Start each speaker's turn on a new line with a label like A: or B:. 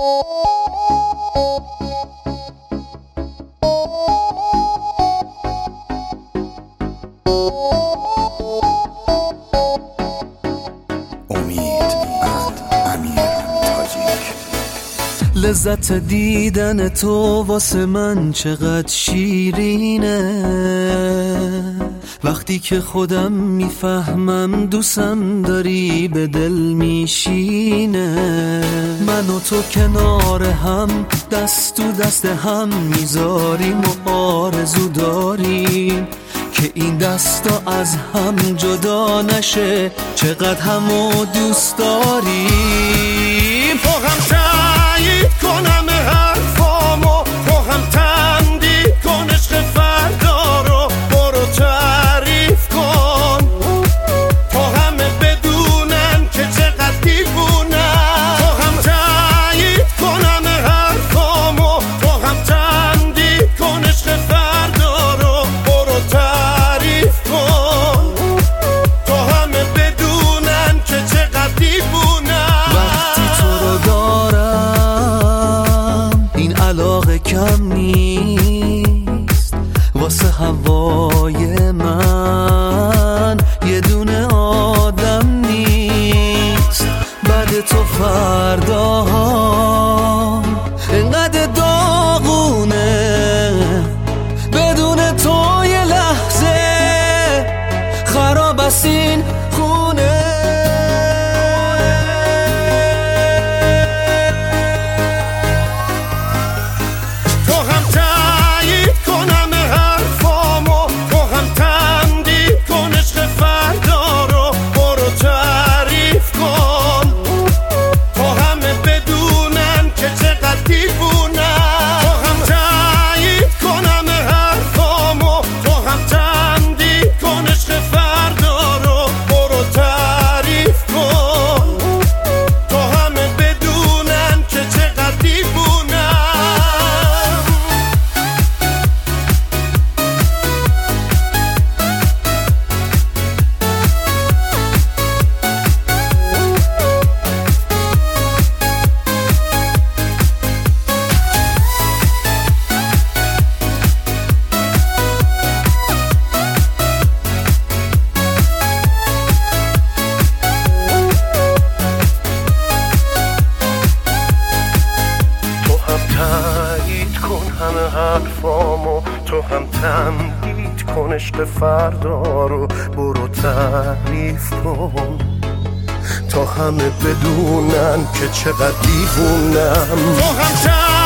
A: لذت دیدن تو واسه من چقدر شیرینه، وقتی که خودم میفهمم دوستم داری به دل میشینه. من و تو کنار هم دست تو دست هم میذاریم و آرزو داریم که این دستا از هم جدا نشه، چقدر همو دوست داریم.
B: تو هم تایید کنم حرفامو، تو هم تمدید کن عشق فردا رو، برو تعریف کن تا همه بدونن که چقدر دیوونم. تو هم تایید کنم حرفامو، تو هم تمدید کن عشق فردا رو، برو تعریف کن تا همه بدونن که چقدر دیوونم.
A: وقتی تو رو دارم این علاقه کم نیست، واسه هوای من یه دونه آدم نیست. بعد تو فرداها اینقدر داغونه، بدون تو یه لحظه خراب است این خونه.
B: تو هم تایید کنم حرفامو، تو هم تمدید کن عشق فردا رو، برو تعریف کن تا همه بدونن که چقدر دیوونم. تو هم تایید کنم حرفامو، تو هم تمدید کن عشق فردا رو، برو تعریف کن تا همه بدونن که چقدر دیوونم. تایید کن همه حرفامو، تو هم تمدید کن عشق فردا رو، برو تعریف کن تا همه بدونن که چقدر دیوونم. تو هم